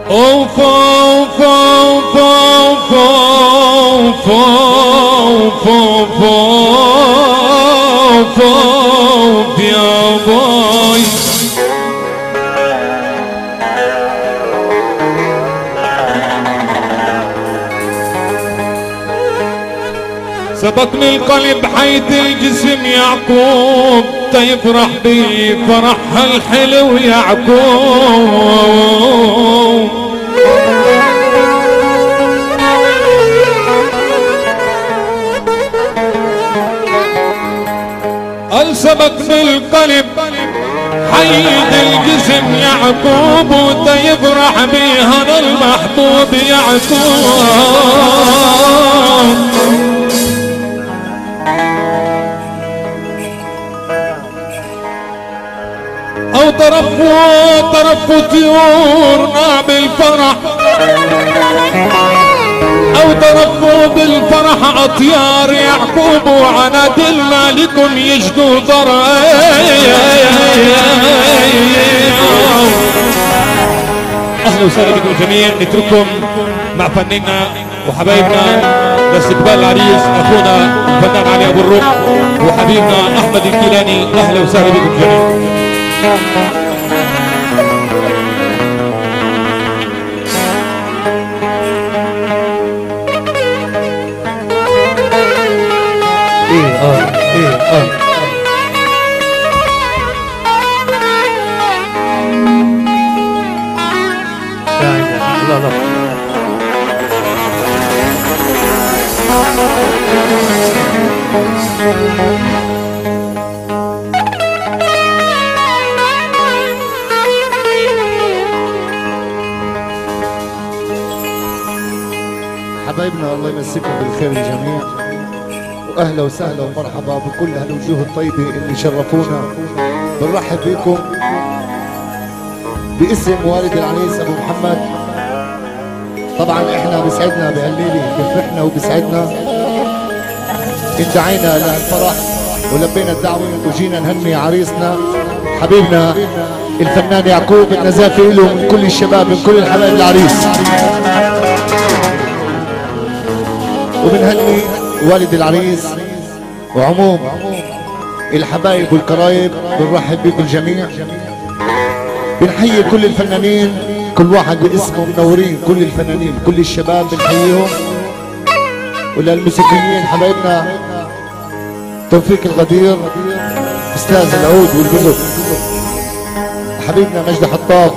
اوف اوف اوف اوف اوف اوف اوف اوف اوف يا باي. سبقني القلب حيث الجسم يعقوب تيفرح بي فرحها الحلو يعقوب. قال سبقني القلب حيث الجسم يعقوب تيفرح بي هذا المحبوب يعقوب. أو طرفوا طيورنا بالفرح أو طرفوا بالفرح أطيار يعقوب وعنادلنا لكم يجدوا ضرع. أهلا وسهلا بكم جميعا. نترككم مع فناننا وحبايبنا لاستقبال العريس أخونا الفنان علي أبو الرب وحبيبنا أحمد الكيلاني. أهلا وسهلا بكم جميعا. حبايبنا الله يمسكم بالخير الجميع، واهلا وسهلا ومرحبا بكل هالوجوه الطيبه اللي شرفونا. بنرحب بكم باسم والد العريس ابو محمد. طبعا احنا بسعدنا بهالليله، بفرحنا وبسعدنا ادعينا للفرح ولبينا الدعوه وجينا نهني عريسنا حبيبنا الفنان يعقوب. النزافه له من كل الشباب من كل الحبايب العريس، وبنهني والد العريس وعموم الحبايب والقرايب. بنرحب بكم الجميع، بنحيي كل الفنانين كل واحد باسمه، منورين كل الفنانين كل الشباب بنحييهم. وللموسيقيين حبايبنا توفيق الغدير استاذ العود والبزق، حبيبنا مجدي حطاب،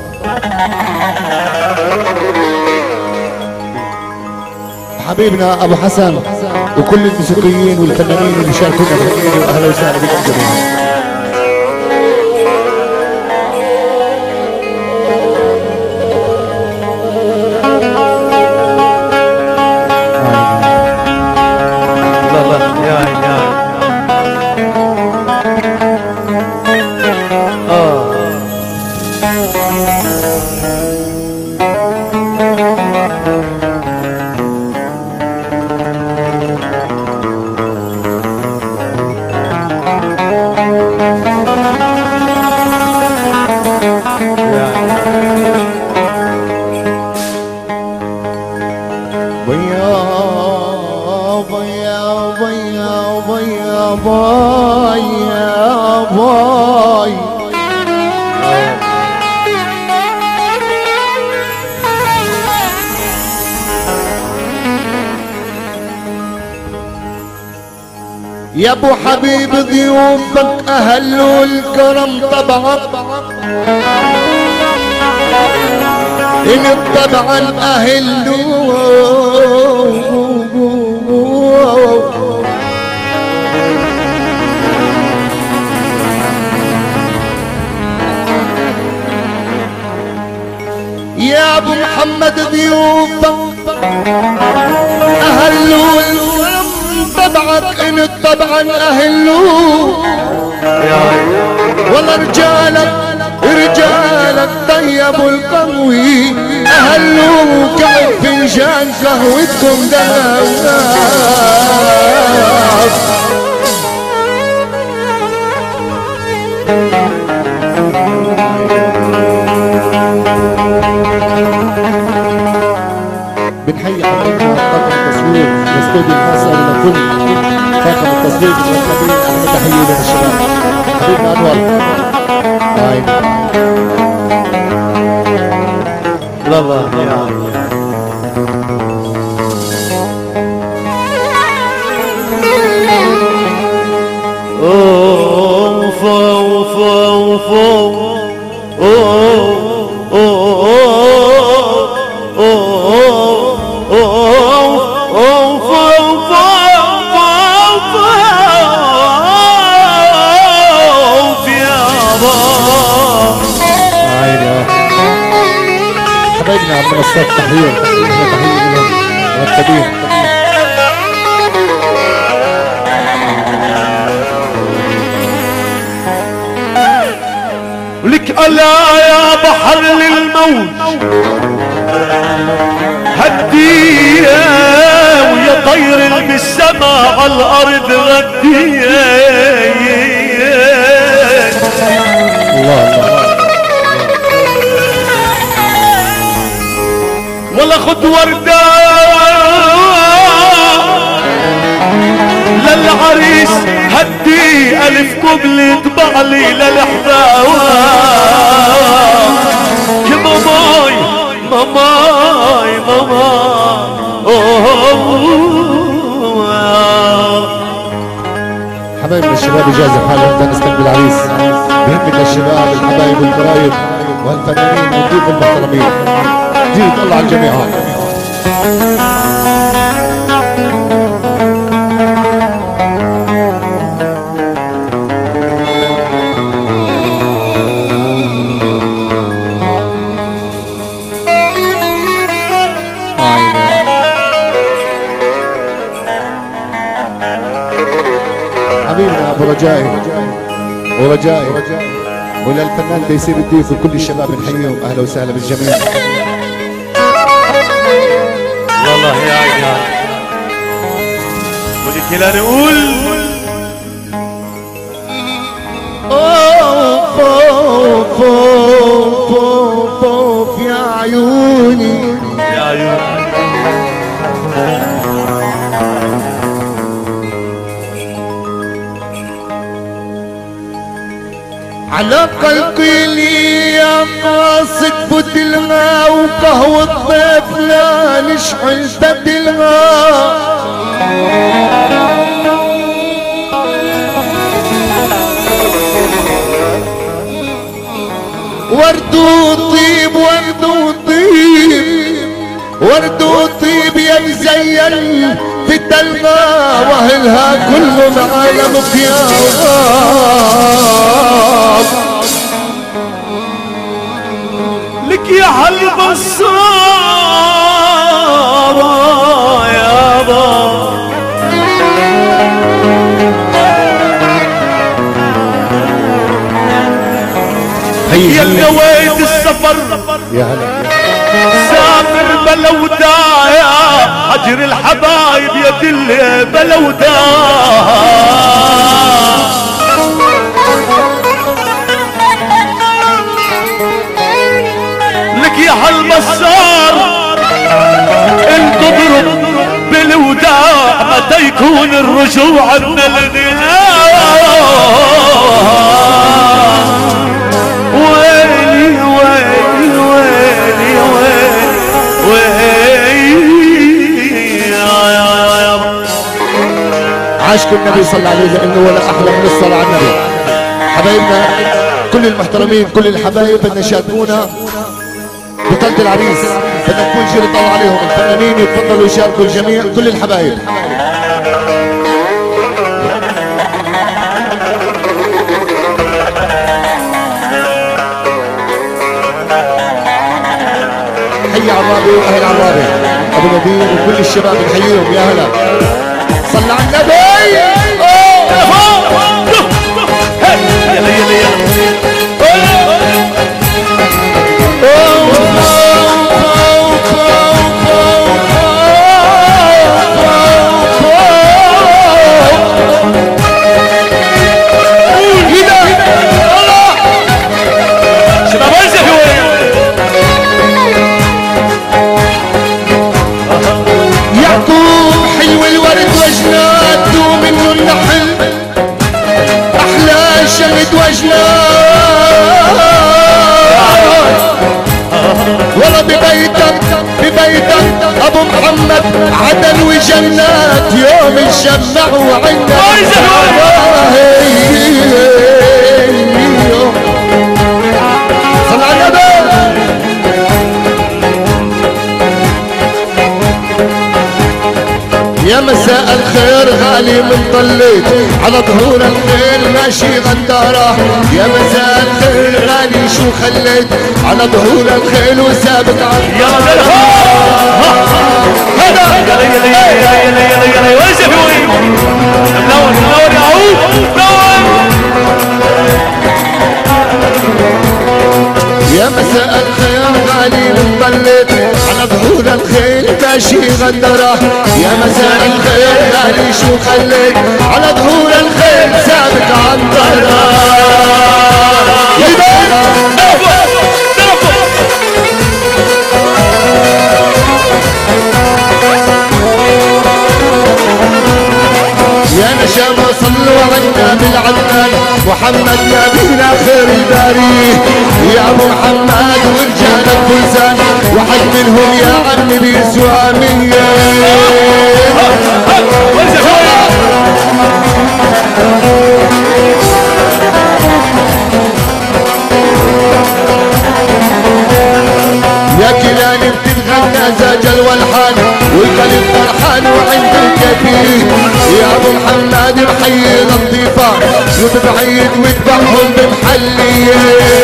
حبيبنا ابو حسن، وكل الموسيقيين والفنانين اللي شاركونا بالحين. واهلا وسهلا بكم جميعا. يا ابو حبيب ضيوفك اهل الكرم طبعا، ان طبعا اهل يا ابو محمد ضيوفك اهل الكرم طبعك، ان طبعا اهلو والله رجالك طيب القوي اهلو كعب فنجان قهوتكم دلال. حبايبنا طاقم التصوير واستوديو الخاصة لكل طاقم التصوير المرتبين. احلى تحية للشباب حبيبنا انور. والله يا اوف اوف اوف حبايبنا على منصات التحرير، تحية لهم مرتبين. لك ألا يا بحر للموج هديه ويا طير بالسما على الأرض غديه. الله ولا خد وردة للعريس هدي ألف قبل يطبع لي للحباوة. يا ماماي ماماي ماماي. حبايبنا الشباب يجازف حالهم بدنا نستقبل العريس. بهمة الشباب الحبايب والقرايب والفنانين والضيوف المحترمين. جيد الله على الجميع. حبيبنا ابو رجائي ورجائي وللفنان تيسير الضيف وكل الشباب نحييهم. اهلا وسهلا بالجميع. والله يا عيني ودي كلا نقول اوف اوف اوف اوف اوف يا عيوني يا عيوني. على قلبي لي يا قاصد بوتلها وقهوة ضيف لا نشحن تدلها. ورد وطيب ورد وطيب ورد وطيب يا مزين في الدلغة واهلها كلهم عالم خيار. لك يا حلب الصارة يا بابا يا نويت السفر يا هلا سافر بلودايا حجر الحبايب يا دل بلودايا. لك يا هالمسار انت تضرب بالوداع متى يكون الرجوع من النهاية. ويلي ويلي ويلي ويلي عاشق النبي صلى الله عليه لانه ولا احلى من الصلاه على النبي. حبايبنا كل المحترمين كل الحبايب بدنا يشاركونا بطلة العريس. بدنا نكون جيل طلع عليهم الفنانين يتفضلوا يشاركوا الجميع كل الحبايب. حي عرابي واهل عرابي ابو نبيل وكل الشباب نحييهم. يا هلا صلى على النبي. يلا يلا يلا شباب وين ابو محمد عدن وجنات يوم الجمع وعنا صل على النبي. يا مساء الخير غالي من طليت على ظهور الخيل ماشي غندارة. يا مساء الخير غالي شو خليت على ظهور الخيل وسابق عن يا يا مساء الخير غالي من طليت على ظهور الخيل ماشي غندرة. يا مساء الخير غالي شو خليت على ظهور الخيل سابق عنطرة. يا نشامة صلوا على النبي العدنان محمد نبينا خير الباري. يا ابو محمد ورجال الفلسان واحد منهم يا عمي بيسوى مية. يا كيلاني بتتغنى زاجل والحان والقلب فرحان وعند الكبير. يا ابو محمد محيي الضيفان وببعيد واتبعهم بمحليه.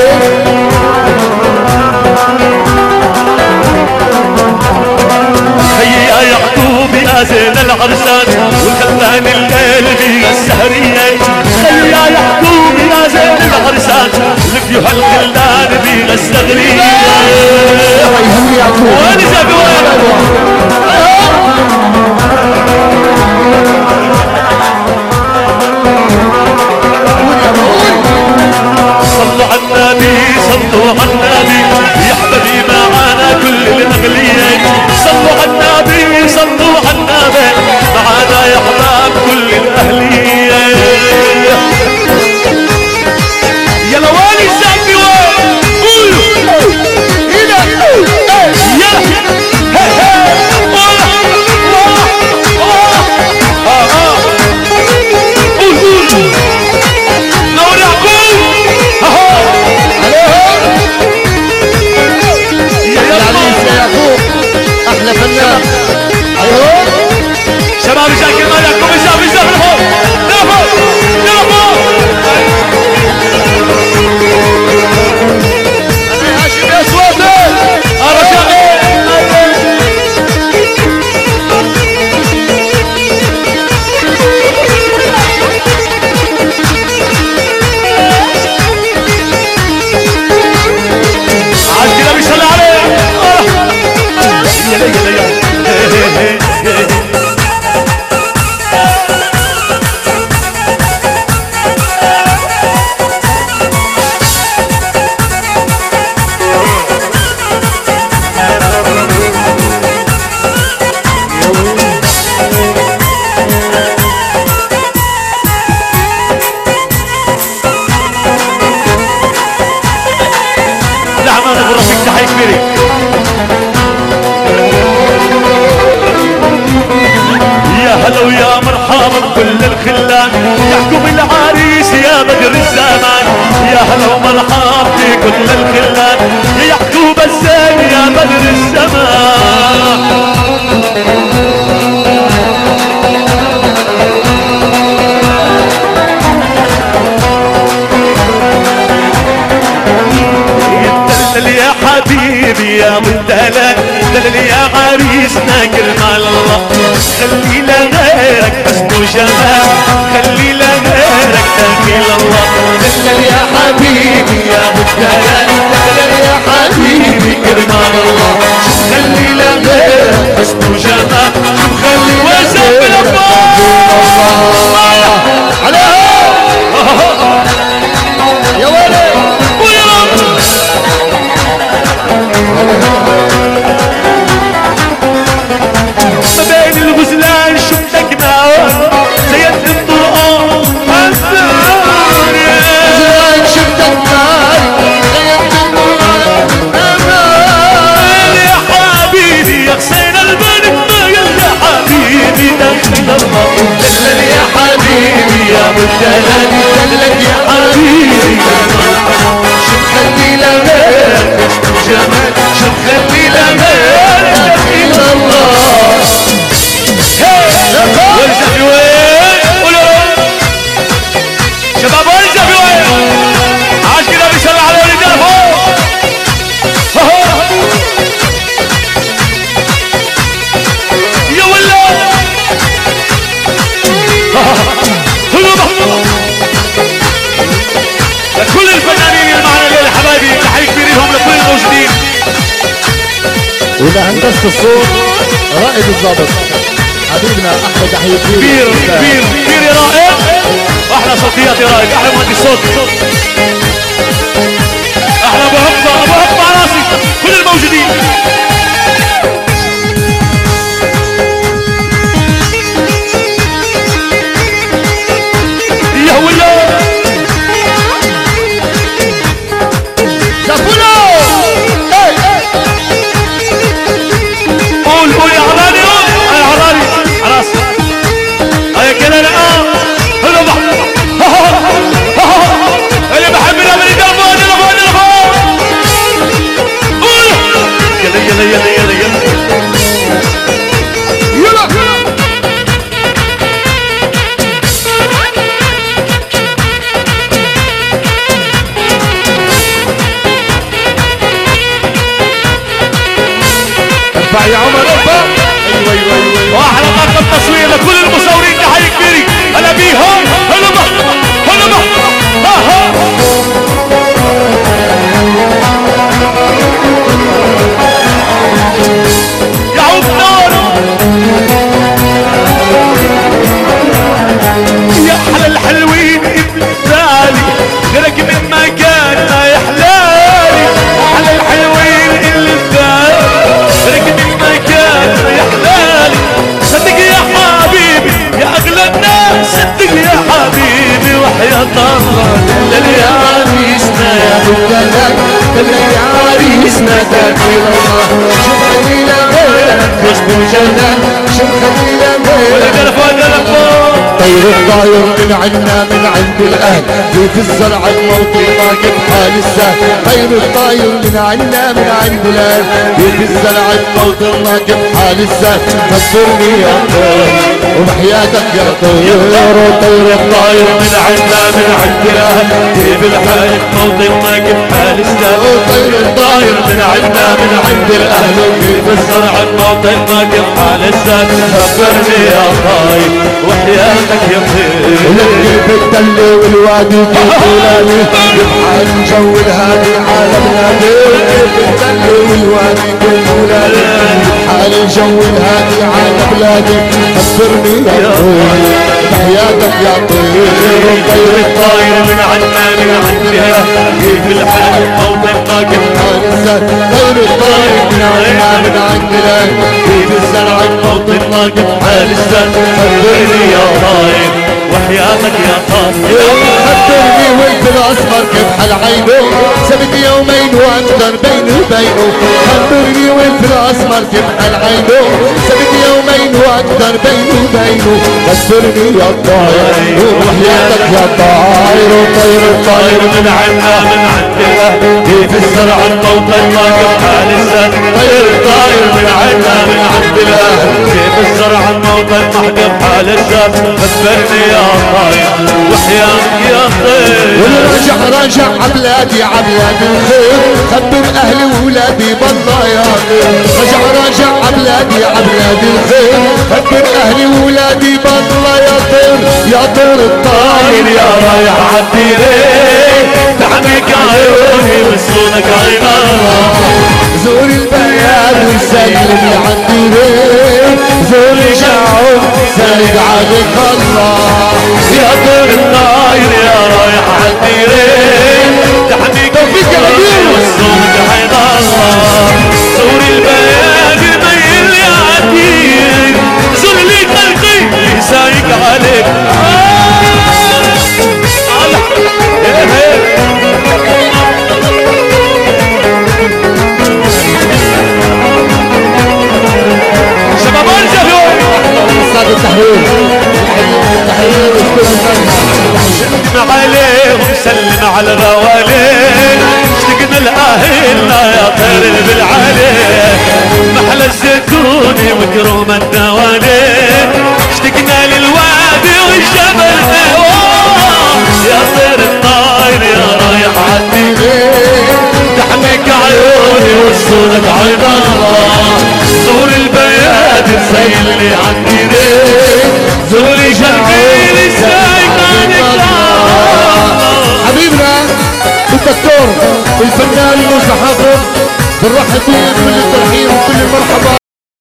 يا يعقوب يا زين العرسان والخلان الليل في السهرية. يا يعقوب يا زين العرسان لفيها الخلان في السهرية. وين جاب صلوا على النبي صلوا على النبي يا حبيبي معانا كل الاغلية. صلوا على النبي صلوا على النبي معانا يا حباب كل الاهلية. يا لوالي الزعبي وين قولوا يا احلى فنان. ايوه شباب شاكر ما يحكم الشعب يزهروا نفو نفو. انا هاشم يا صوتي عاد كده بيصلي عليه. نعم انا برافيك تحية كبيرة. يا هلا ويا مرحبا كل الخلان يحكم العريس يا بدر الزمان. يا هلا ومرحبا في كل الخلان يا يعقوب الزين يا بدر الزمان. دلل يا حبيبي يا مدلل دلل يا عريسنا كرمال الله. خلي لغيرك اسمه جمال خلي لغيرك تاكل الله. دلل يا حبيبي يا مدلل دلل يا حبيبي كرمال الله. خلي لغيرك اسمه جمال خلي وسب الافضل يا ولد ما بين الغزلان شفتك نار زيت الطرقان شفتك نار زيت ولهندسة الصوت رائد الضابط حبيبنا احمد تحية كبير كبير كبير يا رائد، احلى صوتيات يا رائد، احلى مهندس صوت، احلى ابو هقبه ابو هقبه على راسي كل الموجودين. يا ولا زفولو قول قول يا عراني، قول يا عراني على راسي يا كلام. هلا بحر اللي بحبنا من الدفا دفا دفا. قول يلا يلا يلا يلا يلا يلا ارفع يا عمر ارفع. ايوه ايوه ايوه واحلى طاقم تصوير لكل المصورين، تحية كبيرة هلا بيهم. هلا بحر هلا بحر ها ها. يا عود نار يا احلى الحلوين ابتالي، غيرك من مكان ما يحلالي. احلى الحلوين اللي ببالي، غيرك من مكان ما يحلالي. صدق يا حبيبي يا اغلى الناس، صدق يا حبيبي وحياة الله لليالي يسنادك، لليالي يسنادك الله. شوف خلينا غيرك يشبه الجنة، شوف خلينا غيرك ولا تلفون تلفون. طير الطاير من عنا من عند الاهل، كيف الزرع الموطن راكب حال السهل. طير الطاير من عنا من عند الاهل، كيف الزرع الموطن راكب حال السهل. فسرني يا طير وبحياتك يا طير. طير الطاير من عنا من عند الاهل، كيف الحال الموطن راكب حال السهل. طير الطاير من عنا من عند الاهل، كيف الزرع الموطن راكب حال السهل. فسرني يا طير وحياتك يا طير. كيف التل والوادي كيف ولادي، بحال الجو الهادي على بلادي. كيف التل والوادي كيف ولادي، بحال الجو الهادي على بلادي. خبرني يا طير بحياتك يا طير. طير الطاير من عنا من عندها، كيف الحال موطن راكب حال السهل. طير الطاير من عنا من عندنا، كيف الزرع الموطن راكب حال السهل. خبرني يا طاير وحياتك يا طاير. خبرني ولد الاسمر كيف حال عينه، سبت يومين واكثر بينه وبينه. خبرني ولد الاسمر كيف حال عينه، سبت يومين واكثر بينه وبينه. خبرني يا طاير وحياتك يا طاير. طير الطاير من عنا من عندنا، كيف الزرع الموطن راكب حال السهل. طير الطاير من عنا من عندنا، كيف الزرع الموطن راكب حال السهل. خبرني يا طاير وحياتك يا طير. والرجع راجع عبلادي عبلادي الخير، خبر اهلي وولادي بالله يا طير. رجع راجع عبلادي عبلادي الخير، خبر اهلي وولادي بالله يا طير. يا طير الطاير يا رايح عالديرين، دعمك عيوني وصونك عين الله. زور البيان وسلم عالديرين، زور شعوب سايق عليك الله. يا طير الطاير يا رايح عالديرين، دعمك عيوني وصونك عين الله. زور البيان ميل يا عالديرين، زور لي قلبي سايق عليك. شباب ارجعوا استاذ التحرير سلم عليهم سلم على الروالين، اشتقنا لاهلنا يا طير بالعالي. محلى الزيتون وكروم الدوالين، اشتقنا للوادي والجبل. يا طير الطاير يا رايح عالديرين، تحميك عيوني وصولك عين الله. زور البياد تسيلني عالديرين، زوري شرقيني سايق عنك. حبيبنا الدكتور الفنان موسى حافظ، بنرحب بيه بكل الترحيب وكل